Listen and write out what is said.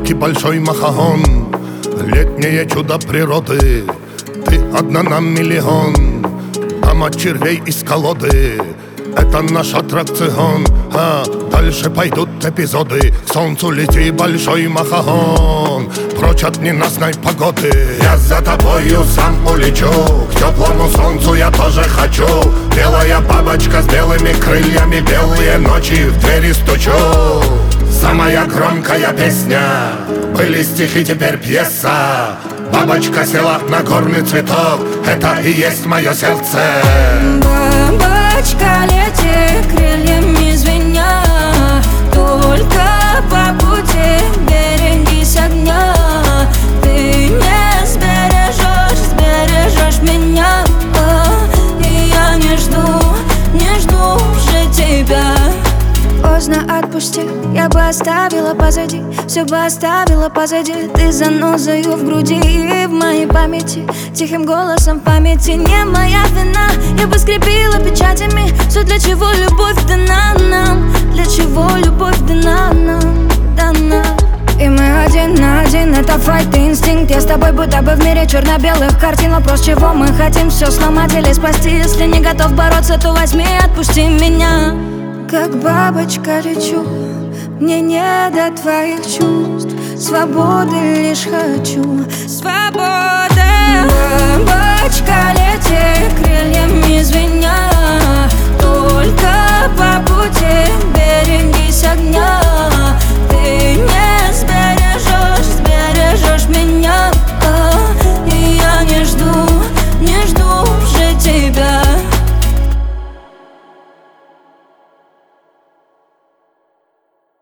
маленький большой махаон, летнее чудо природы, ты одна на миллион. Там от червей из колоды, это наш аттракцион. А дальше пойдут эпизоды. К солнцу лети, большой махаон, прочь от ненастной погоды. Я за тобою сам улечу, к теплому солнцу я тоже хочу. Белая бабочка с белыми крыльями, белые ночи в двери стучу. Самая громкая песня, были стихи, теперь пьеса. Бабочка села на горный цветок, это и есть мое сердце. Бабочка, лети крыльями звеня, только по пути берегись огня. Ты не сбережешь меня, и я не жду уже тебя. Поздно отпусти, я бы оставила позади, все бы оставила позади. Ты занозою в груди и в моей памяти, тихим голосом в памяти. Не моя вина, я бы скрепила печатями все, для чего любовь дана нам, для чего любовь дана нам, дана. И мы один на один, это файт и инстинкт. Я с тобой будто бы в мире черно-белых картин. Вопрос, чего мы хотим, все сломать или спасти. Если не готов бороться, то возьми и отпусти меня. Как бабочка лечу, мне не до твоих чувств. Свободы лишь хочу, свободы. Бабочка лечу.